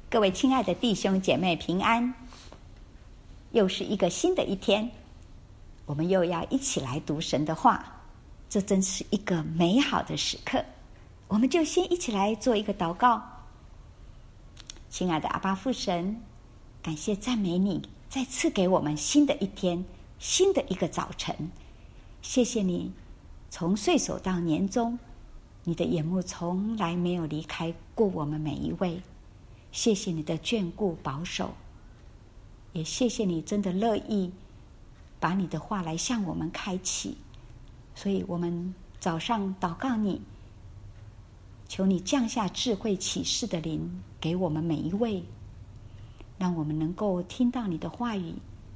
各位亲爱的弟兄姐妹平安，又是一个新的一天，我们又要一起来读神的话，这真是一个美好的时刻。我们就先一起来做一个祷告。亲爱的阿爸父神，感谢赞美你再赐给我们新的一天，新的一个早晨。谢谢你从岁首到年终，你的眼目从来没有离开过我们每一位。谢谢你的眷顾保守，也谢谢你真的乐意把你的话来向我们开启。所以我们早上祷告你，求你降下智慧启示的灵给我们每一位，让我们能够听到你的话语，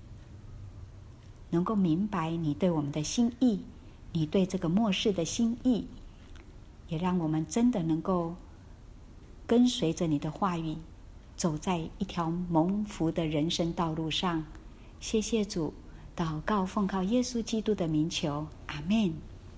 能够明白你对我们的心意，你对这个末世的心意，也让我们真的能够跟随着你的话语，走在一条蒙福的人生道路上。谢谢主，祷告奉靠耶稣基督的名求，阿们。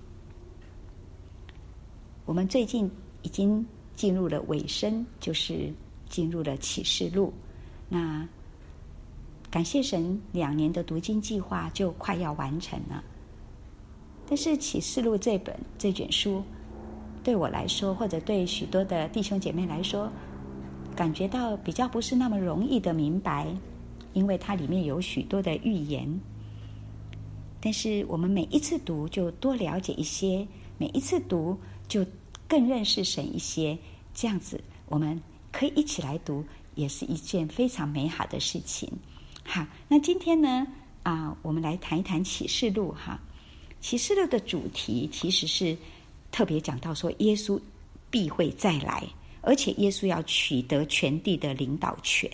我们最近已经进入了尾声，就是进入了启示录。那感谢神，2年的读经计划就快要完成了。但是启示录这卷书对我来说，或者对许多的弟兄姐妹来说，感觉到比较不是那么容易的明白，因为它里面有许多的预言。但是我们每一次读就多了解一些，每一次读就更认识神一些，这样子我们可以一起来读，也是一件非常美好的事情。好，那今天呢我们来谈一谈启示录哈。启示录的主题其实是特别讲到说，耶稣必会再来，而且耶稣要取得全地的领导权。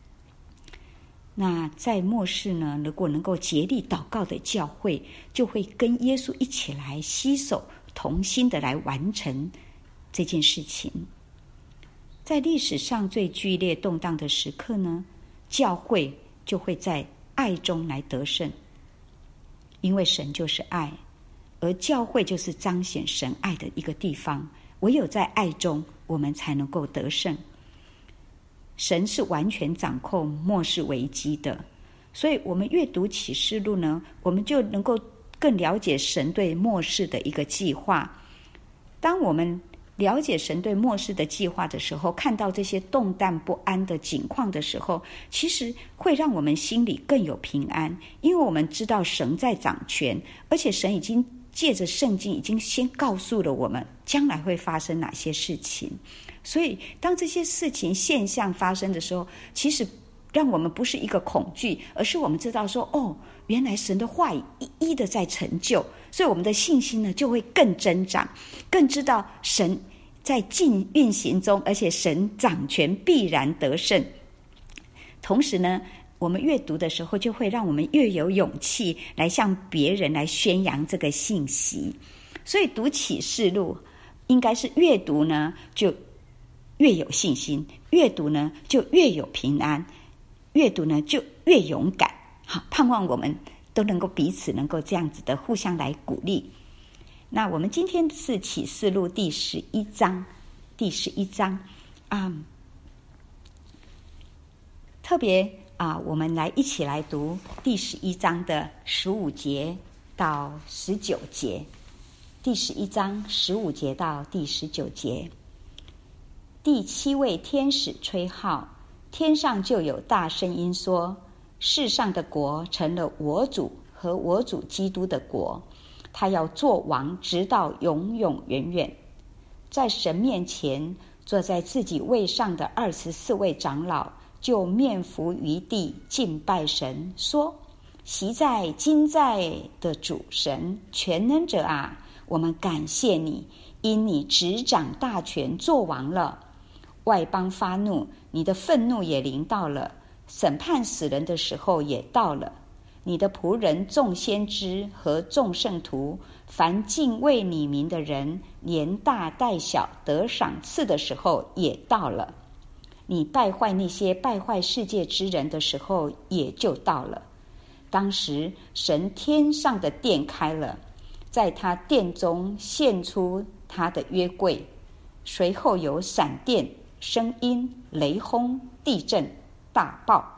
那在末世呢，如果能够竭力祷告的教会，就会跟耶稣一起来携手同心的来完成这件事情。在历史上最剧烈动荡的时刻呢，教会就会在爱中来得胜，因为神就是爱，而教会就是彰显神爱的一个地方。唯有在爱中，我们才能够得胜。神是完全掌控末世危机的，所以我们阅读启示录呢，我们就能够更了解神对末世的一个计划。当我们了解神对末世的计划的时候，看到这些动荡不安的景况的时候，其实会让我们心里更有平安，因为我们知道神在掌权，而且神已经借着圣经已经先告诉了我们将来会发生哪些事情。所以当这些事情现象发生的时候，其实让我们不是一个恐惧，而是我们知道说，原来神的话语一一的在成就，所以我们的信心呢就会更增长，更知道神在运行中，而且神掌权必然得胜。同时呢，我们阅读的时候就会让我们越有勇气来向别人来宣扬这个信息。所以读启示录应该是越读呢就越有信心，越读呢就越有平安，越读呢就越勇敢。好，盼望我们都能够彼此能够这样子的互相来鼓励。那我们今天是启示录第11章，特别我们来一起来读第11章的15节到19节。第11章15节到第19节。第7位天使吹号，天上就有大声音说，世上的国成了我主和我主基督的国，他要做王直到永永远远。在神面前坐在自己位上的24位长老就面伏于地敬拜神，说，昔在今在的主神全能者啊，我们感谢你，因你执掌大权做王了。外邦发怒，你的愤怒也临到了，审判死人的时候也到了。你的仆人众先知和众圣徒，凡敬畏你名的人，连大带小得赏赐的时候也到了。你败坏那些败坏世界之人的时候也就到了。当时神天上的殿开了，在他殿中现出他的约柜，随后有闪电、声音、雷轰、 地震大爆。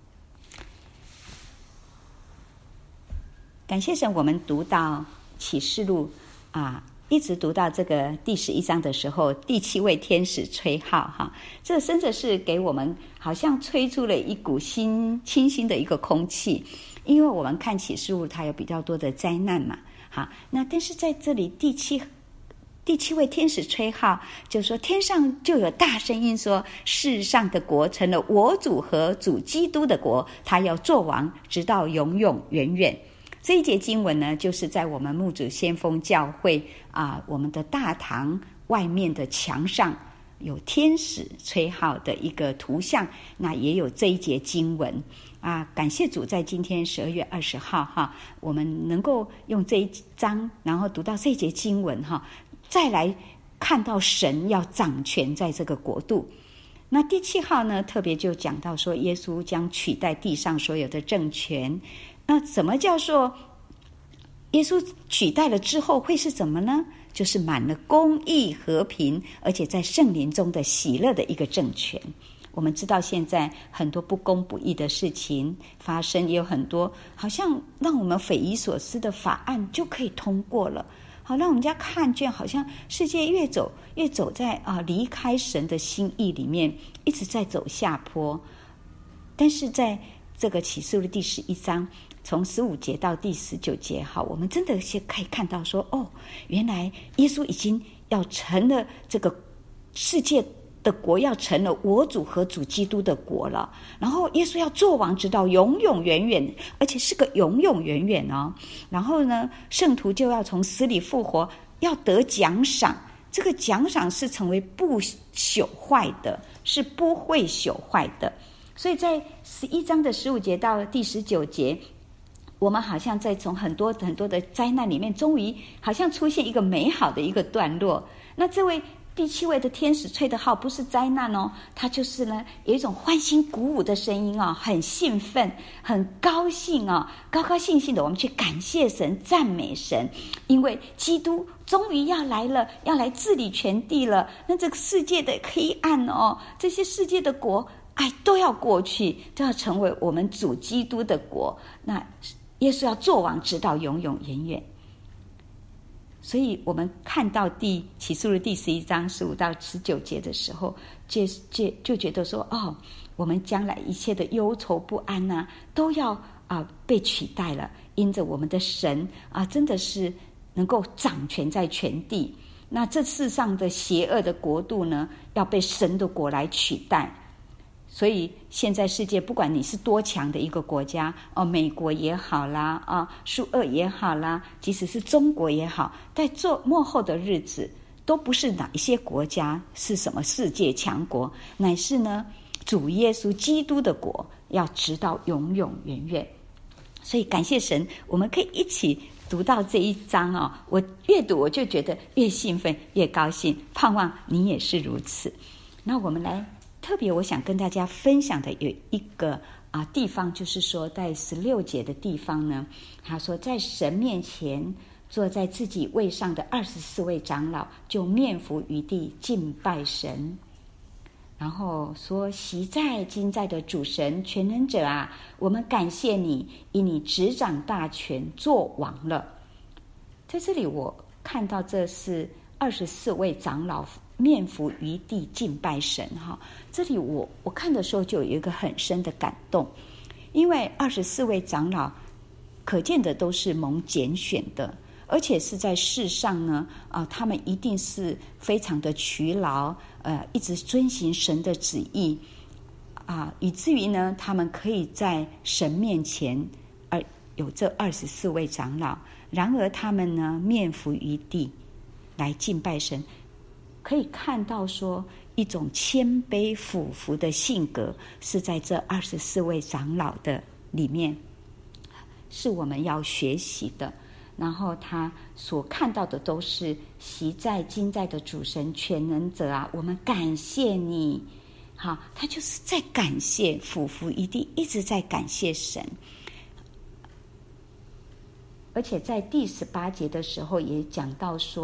感谢神，我们读到启示录一直读到这个第11章的时候，第7位天使吹号这真的是给我们好像吹出了一股清新的一个空气。因为我们看启示录它有比较多的灾难嘛，那但是在这里第七位天使吹号，就说天上就有大声音说，世上的国成了我主和主基督的国，他要做王，直到永永远远。这一节经文呢，就是在我们牧主先锋教会我们的大堂外面的墙上有天使吹号的一个图像，那也有这一节经文感谢主，在今天12月20号我们能够用这一章，然后读到这一节经文再来看到神要掌权在这个国度。那第7号呢，特别就讲到说，耶稣将取代地上所有的政权。那怎么叫做耶稣取代了之后会是怎么呢？就是满了公义和平，而且在圣灵中的喜乐的一个政权。我们知道现在很多不公不义的事情发生，也有很多好像让我们匪夷所思的法案就可以通过了，好让我们家看见好像世界越走在离开神的心意里面，一直在走下坡。但是在这个启示录第11章从15节到第19节我们真的可以看到说，原来耶稣已经要成了这个世界的国，要成了我主和主基督的国了。然后耶稣要做王，直到永永远远，而且是个永永远远然后呢，圣徒就要从死里复活，要得奖赏。这个奖赏是成为不朽坏的，是不会朽坏的。所以在11章的15节到第19节，我们好像在从很多很多的灾难里面，终于好像出现一个美好的一个段落。那这位第7位的天使吹的号不是灾难它就是呢有一种欢欣鼓舞的声音很兴奋，很高兴高高兴兴的我们去感谢神，赞美神，因为基督终于要来了，要来治理全地了。那这个世界的黑暗这些世界的国都要过去，都要成为我们主基督的国。那耶稣要做王，直到永永远远。所以我们看到启示录第11章15到19节的时候，就觉得说，我们将来一切的忧愁不安都要被取代了，因着我们的神真的是能够掌权在全地。那这世上的邪恶的国度呢，要被神的国来取代。所以现在世界不管你是多强的一个国家美国也好啦苏俄也好啦，即使是中国也好，在末后的日子都不是哪一些国家是什么世界强国，乃是呢主耶稣基督的国，要直到永永远远。所以感谢神，我们可以一起读到这一章我越读我就觉得越兴奋越高兴，盼望你也是如此。那我们来特别我想跟大家分享的有一个地方，就是说在16节的地方呢，他说在神面前坐在自己位上的24位长老就面伏于地敬拜神，然后说，昔在今在的主神全能者我们感谢你，因你执掌大权，做王了。在这里我看到这是24位长老面伏于地敬拜神这里我看的时候就有一个很深的感动，因为24位长老可见的都是蒙拣选的，而且是在世上呢他们一定是非常的劬劳一直遵行神的旨意以至于呢他们可以在神面前有这24位长老，然而他们呢面伏于地来敬拜神，可以看到说一种谦卑俯伏的性格是在这24位长老的里面，是我们要学习的。然后他所看到的都是昔在今在的主神全能者我们感谢你他就是在感谢，俯伏于地一直在感谢神。而且在第18节的时候也讲到说，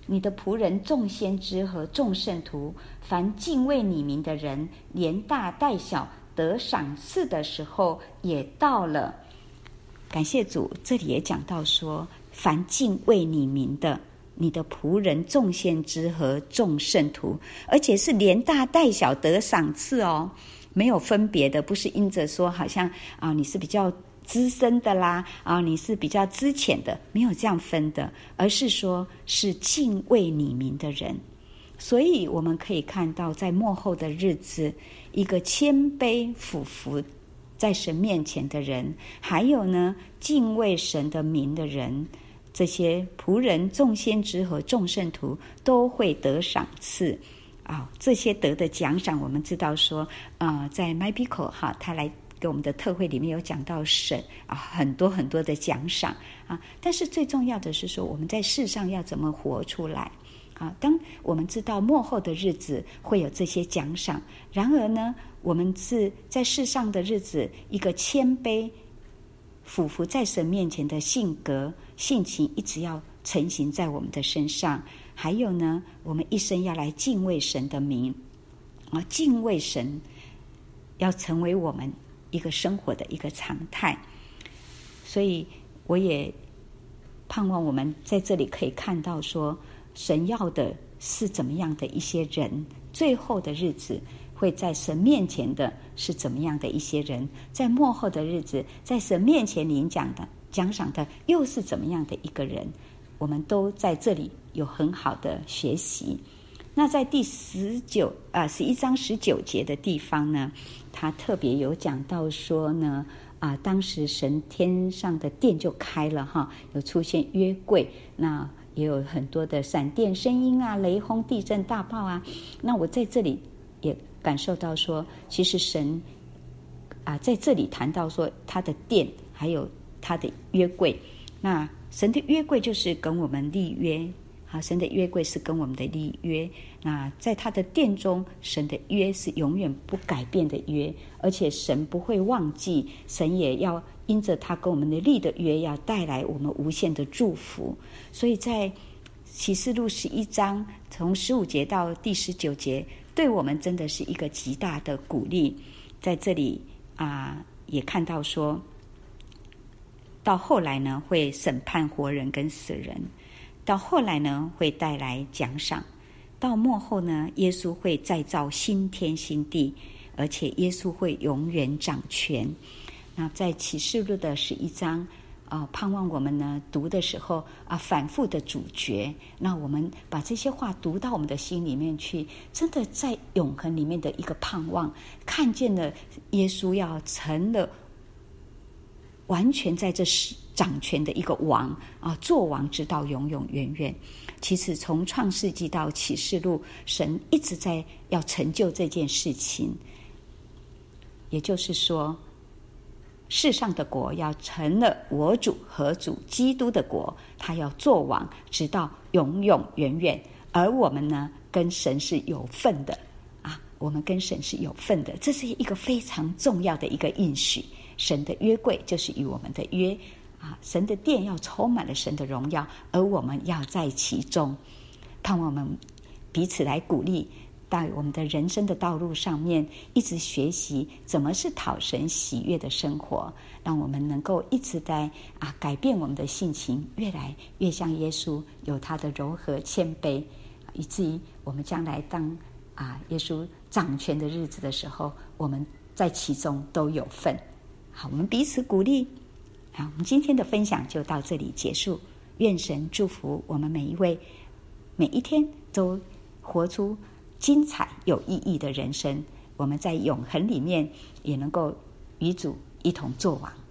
你的仆人众先知和众圣徒，凡敬畏你名的人，连大带小得赏赐的时候也到了。感谢主，这里也讲到说，凡敬畏你名的，你的仆人众先知和众圣徒，而且是连大带小得赏赐哦，没有分别的，不是因着说好像你是比较资深的啦，你是比较资浅的，没有这样分的，而是说是敬畏你名的人。所以我们可以看到，在末后的日子，一个谦卑俯伏在神面前的人，还有呢敬畏神的名的人，这些仆人众先知和众圣徒都会得赏赐。这些得的奖赏，我们知道说在 MyBico 他来给我们的特会里面有讲到神很多很多的奖赏但是最重要的是说，我们在世上要怎么活出来当我们知道末后的日子会有这些奖赏，然而呢，我们是在世上的日子，一个谦卑俯伏在神面前的性格性情一直要成型在我们的身上。还有呢，我们一生要来敬畏神的名敬畏神要成为我们一个生活的一个常态。所以我也盼望我们在这里可以看到说，神要的是怎么样的一些人，最后的日子会在神面前的是怎么样的一些人，在末后的日子在神面前领奖赏的又是怎么样的一个人，我们都在这里有很好的学习。那在第11章19节的地方呢，他特别有讲到说呢当时神天上的殿就开了有出现约柜，那也有很多的闪电声音雷轰地震大爆那我在这里也感受到说，其实神在这里谈到说他的殿还有他的约柜，那神的约柜就是跟我们立约神的约柜是跟我们的立约，那在他的殿中，神的约是永远不改变的约，而且神不会忘记，神也要因着他跟我们的立的约，要带来我们无限的祝福。所以在启示录11章从15节到第19节，对我们真的是一个极大的鼓励。在这里也看到说，到后来呢会审判活人跟死人，到后来呢会带来奖赏，到末后呢耶稣会再造新天新地，而且耶稣会永远掌权。那在启示录的11章盼望我们呢读的时候反复的咀嚼，那我们把这些话读到我们的心里面去，真的在永恒里面的一个盼望，看见了耶稣要成了完全在这掌权的一个王做王直到永永远远。其实从创世纪到启示录，神一直在要成就这件事情，也就是说世上的国要成了我主和主基督的国，他要做王直到永永远远。而我们呢跟神是有份的我们跟神是有份的，这是一个非常重要的一个应许。神的约柜就是与我们的约神的殿要充满了神的荣耀，而我们要在其中。盼望我们彼此来鼓励，在我们的人生的道路上面一直学习怎么是讨神喜悦的生活，让我们能够一直在改变我们的性情，越来越像耶稣，有他的柔和谦卑，以至于我们将来当耶稣掌权的日子的时候，我们在其中都有份。好，我们彼此鼓励。好，我们今天的分享就到这里结束。愿神祝福我们每一位，每一天都活出精彩有意义的人生。我们在永恒里面也能够与主一同作王。